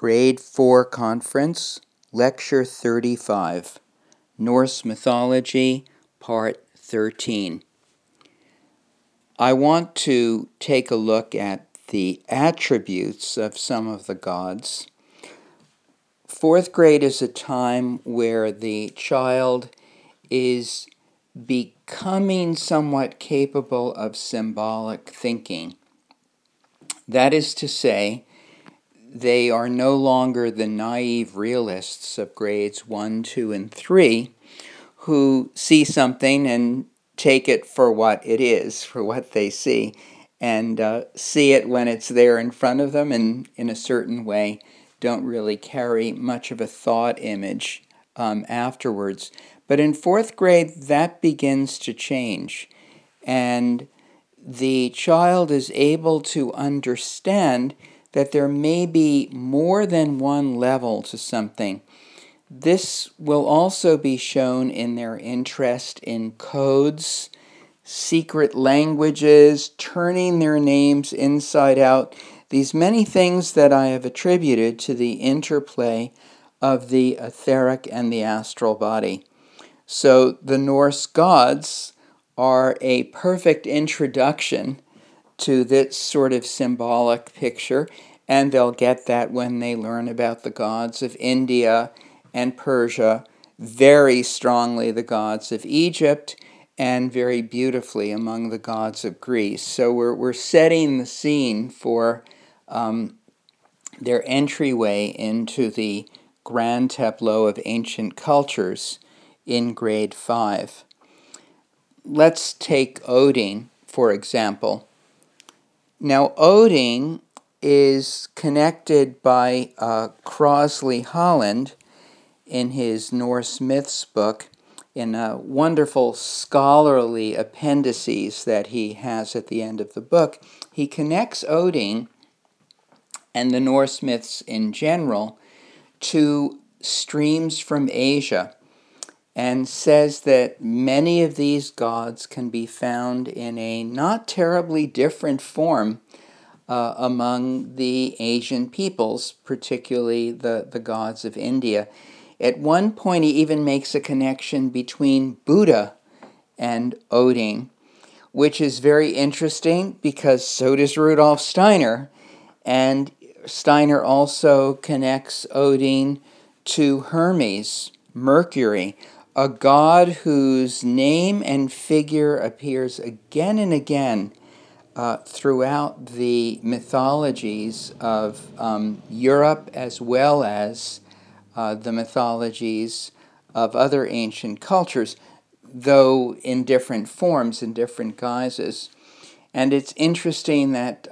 Grade 4 Conference, Lecture 35, Norse Mythology, Part 13. I want to take a look at the attributes of some of the gods. Fourth grade is a time where the child is becoming somewhat capable of symbolic thinking. That is to say, they are no longer the naive realists of grades 1, 2, and 3 who see something and take it for what it is, for what they see, and see it when it's there in front of them and in a certain way don't really carry much of a thought image afterwards. But in fourth grade, that begins to change, and the child is able to understand that there may be more than one level to something. This will also be shown in their interest in codes, secret languages, turning their names inside out, these many things that I have attributed to the interplay of the etheric and the astral body. So the Norse gods are a perfect introduction to this sort of symbolic picture, and they'll get that when they learn about the gods of India and Persia, very strongly the gods of Egypt, and very beautifully among the gods of Greece. So we're setting the scene for their entryway into the grand tableau of ancient cultures in grade 5. Let's take Odin, for example. Now, Odin is connected by Crosley Holland in his Norse Myths book, in a wonderful scholarly appendices that he has at the end of the book. He connects Odin and the Norse myths in general to streams from Asia, and says that many of these gods can be found in a not terribly different form among the Asian peoples, particularly the gods of India. At one point, he even makes a connection between Buddha and Odin, which is very interesting because so does Rudolf Steiner, and Steiner also connects Odin to Hermes, Mercury, a god whose name and figure appears again and again throughout the mythologies of Europe, as well as the mythologies of other ancient cultures, though in different forms, in different guises. And it's interesting that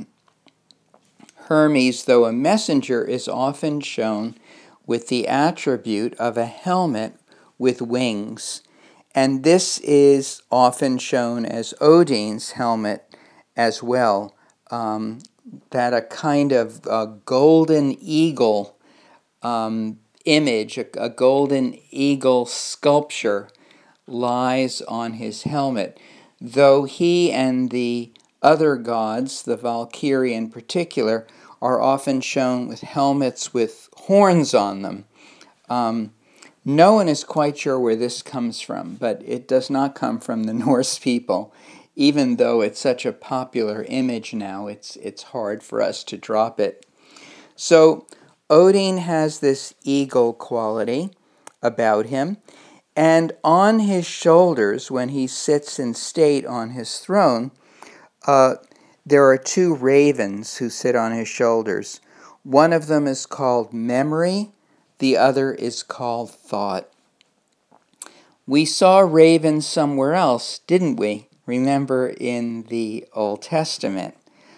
Hermes, though a messenger, is often shown with the attribute of a helmet with wings. And this is often shown as Odin's helmet as well, that a kind of golden eagle image, a golden eagle sculpture lies on his helmet, though he and the other gods, the Valkyrie in particular, are often shown with helmets with horns on them. No one is quite sure where this comes from, but it does not come from the Norse people. Even though it's such a popular image now, it's hard for us to drop it. So Odin has this eagle quality about him, and on his shoulders, when he sits in state on his throne, there are two ravens who sit on his shoulders. One of them is called Memory, the other is called Thought. We saw ravens somewhere else, didn't we? Remember in the Old Testament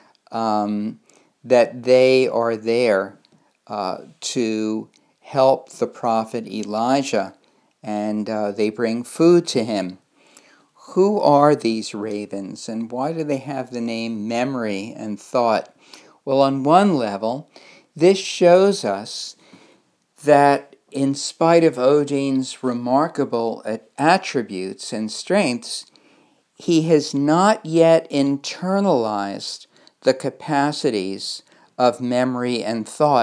that they are there to help the prophet Elijah, and they bring food to him. Who are these ravens, and why do they have the name Memory and Thought? Well, on one level, this shows us that in spite of Odin's remarkable attributes and strengths, he has not yet internalized the capacities of memory and thought.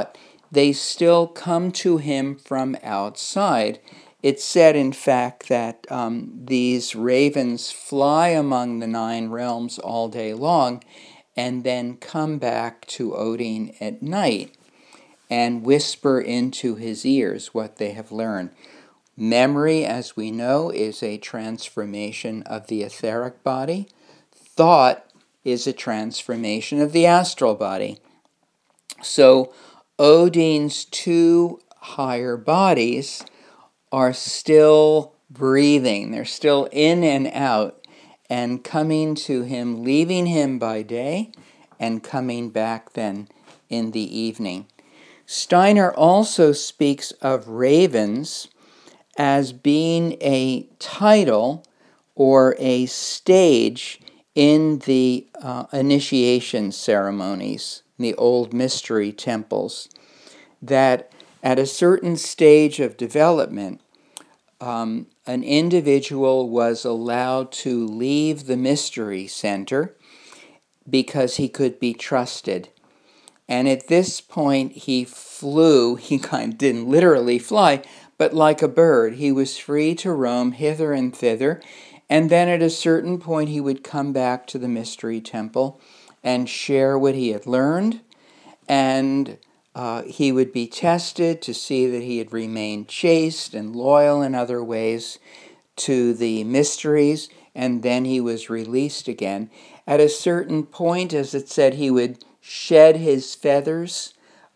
they still come to him from outside. It's said, in fact, that these ravens fly among the 9 realms all day long and then come back to Odin at night and whisper into his ears what they have learned. Memory, as we know, is a transformation of the etheric body. Thought is a transformation of the astral body. So Odin's 2 higher bodies are still breathing. They're still in and out and coming to him, leaving him by day and coming back then in the evening. Steiner also speaks of ravens as being a title or a stage in the initiation ceremonies, the old mystery temples, that at a certain stage of development, an individual was allowed to leave the mystery center because he could be trusted. And at this point, he flew. He kind of didn't literally fly, but like a bird, he was free to roam hither and thither. And then at a certain point, he would come back to the mystery temple and share what he had learned. And he would be tested to see that he had remained chaste and loyal in other ways to the mysteries. And then he was released again. At a certain point, as it said, he would shed his feathers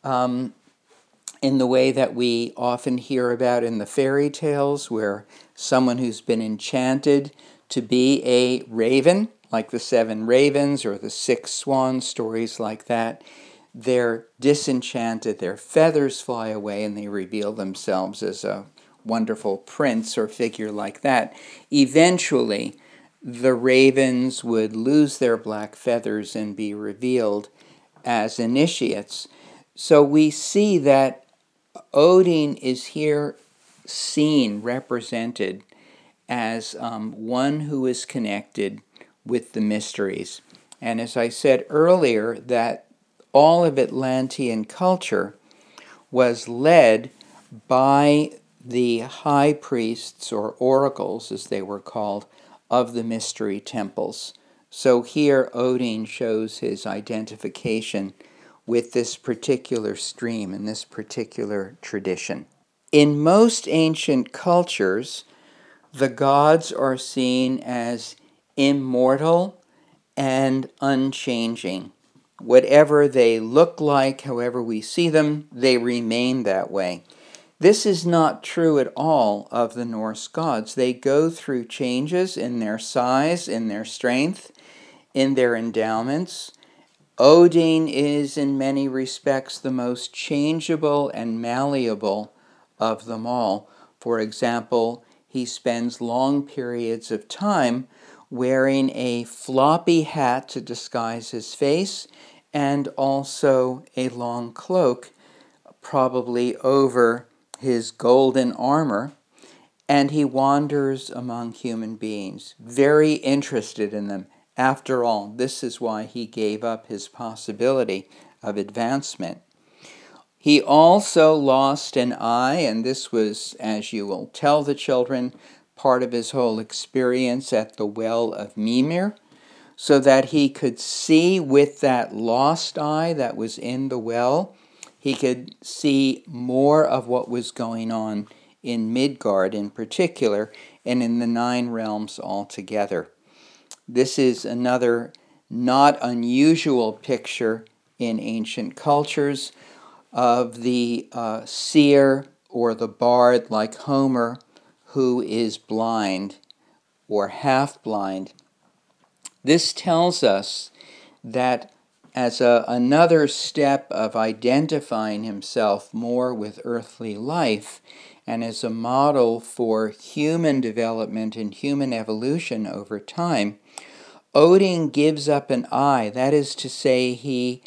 in the way that we often hear about in the fairy tales, where someone who's been enchanted to be a raven, like the 7 ravens or the 6 swans, stories like that, they're disenchanted, their feathers fly away, and they reveal themselves as a wonderful prince or figure like that. Eventually, the ravens would lose their black feathers and be revealed as initiates. So we see that Odin is here seen, represented as one who is connected with the mysteries. And as I said earlier, that all of Atlantean culture was led by the high priests, or oracles as they were called, of the mystery temples. So here Odin shows his identification with this particular stream and this particular tradition. In most ancient cultures, the gods are seen as immortal and unchanging. Whatever they look like, however we see them, they remain that way. This is not true at all of the Norse gods. They go through changes in their size, in their strength, in their endowments. Odin is in many respects the most changeable and malleable of them all. For example, he spends long periods of time wearing a floppy hat to disguise his face and also a long cloak, probably over his golden armor, and he wanders among human beings, very interested in them. After all, this is why he gave up his possibility of advancement. He also lost an eye, and this was, as you will tell the children, part of his whole experience at the well of Mimir, so that he could see with that lost eye that was in the well. He could see more of what was going on in Midgard in particular, and in the 9 realms altogether. This is another not unusual picture in ancient cultures of the seer or the bard like Homer, who is blind or half blind. This tells us that as another step of identifying himself more with earthly life, and as a model for human development and human evolution over time, Odin gives up an eye. That is to say, he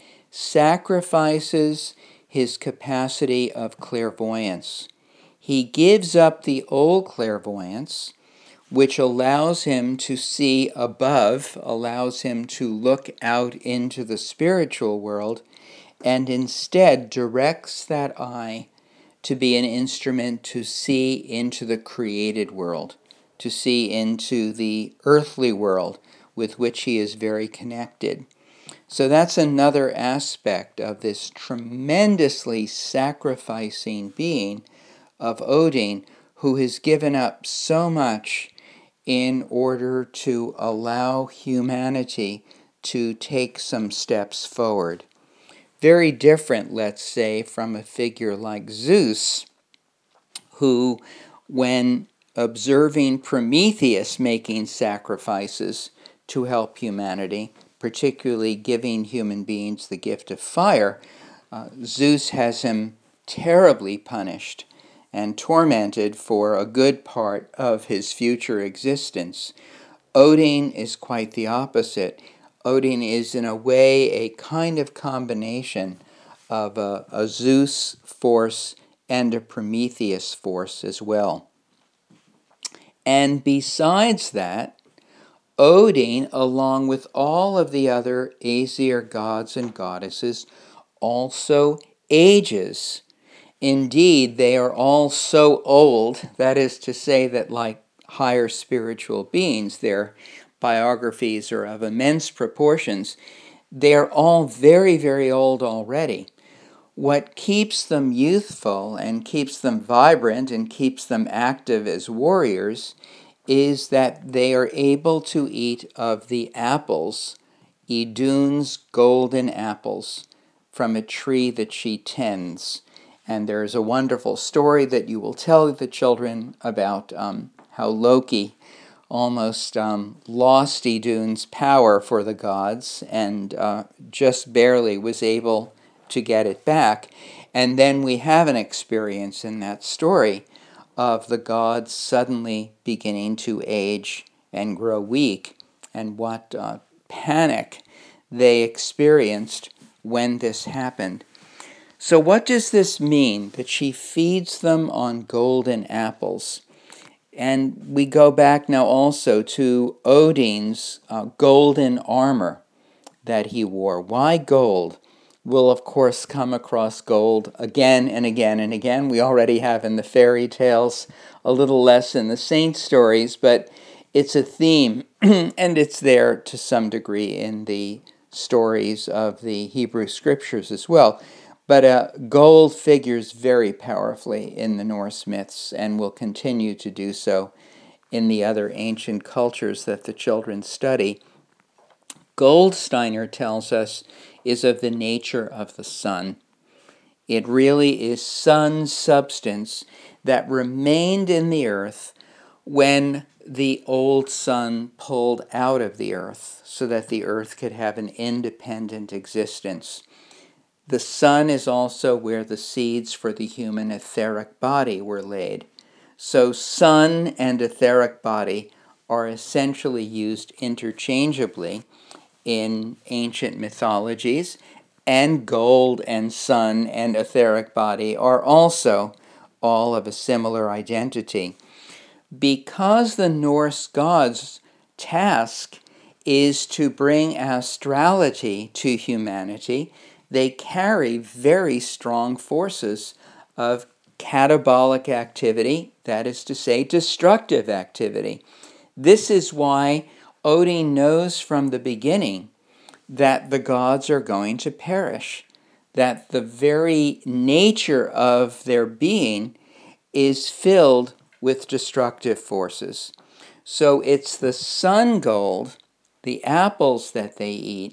sacrifices his capacity of clairvoyance. He gives up the old clairvoyance, which allows him to see above, allows him to look out into the spiritual world, and instead directs that eye to be an instrument to see into the created world, to see into the earthly world with which he is very connected. So that's another aspect of this tremendously sacrificing being of Odin, who has given up so much in order to allow humanity to take some steps forward. Very different, let's say, from a figure like Zeus, who, when observing Prometheus making sacrifices to help humanity, particularly giving human beings the gift of fire, Zeus has him terribly punished and tormented for a good part of his future existence. Odin is quite the opposite. Odin is, in a way, a kind of combination of a Zeus force and a Prometheus force as well. And besides that, Odin, along with all of the other Aesir gods and goddesses, also ages. Indeed, they are all so old, that is to say that like higher spiritual beings, their biographies are of immense proportions. They're all very, very old already. What keeps them youthful and keeps them vibrant and keeps them active as warriors is that they are able to eat of the apples, Idun's golden apples, from a tree that she tends. And there's a wonderful story that you will tell the children about how Loki almost lost Idun's power for the gods and just barely was able to get it back. And then we have an experience in that story of the gods suddenly beginning to age and grow weak, and what panic they experienced when this happened. So what does this mean, that she feeds them on golden apples? And we go back now also to Odin's golden armor that he wore. Why gold? We'll, of course, come across gold again and again and again. We already have in the fairy tales, a little less in the saint stories, but it's a theme, and it's there to some degree in the stories of the Hebrew scriptures as well. But gold figures very powerfully in the Norse myths and will continue to do so in the other ancient cultures that the children study. Goldsteiner tells us is of the nature of the sun. It really is sun substance that remained in the earth when the old sun pulled out of the earth so that the earth could have an independent existence. The sun is also where the seeds for the human etheric body were laid. So sun and etheric body are essentially used interchangeably in ancient mythologies, and gold and sun and etheric body are also all of a similar identity. Because the Norse gods' task is to bring astrality to humanity, they carry very strong forces of catabolic activity, that is to say, destructive activity. This is why Odin knows from the beginning that the gods are going to perish, that the very nature of their being is filled with destructive forces. So it's the sun gold, the apples that they eat,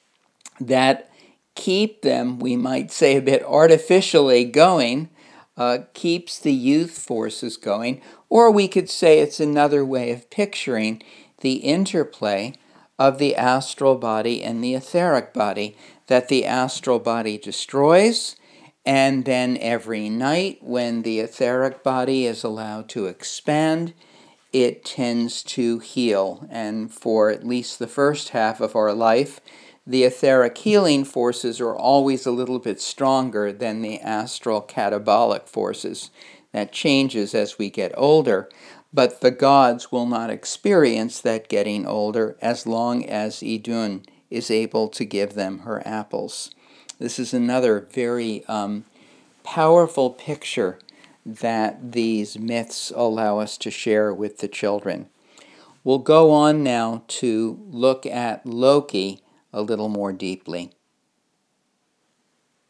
that keep them, we might say a bit artificially going, keeps the youth forces going, or we could say it's another way of picturing the interplay of the astral body and the etheric body, that the astral body destroys, and then every night when the etheric body is allowed to expand, it tends to heal. And for at least the first half of our life, the etheric healing forces are always a little bit stronger than the astral catabolic forces. That changes as we get older, but the gods will not experience that getting older as long as Idun is able to give them her apples. This is another very powerful picture that these myths allow us to share with the children. We'll go on now to look at Loki a little more deeply.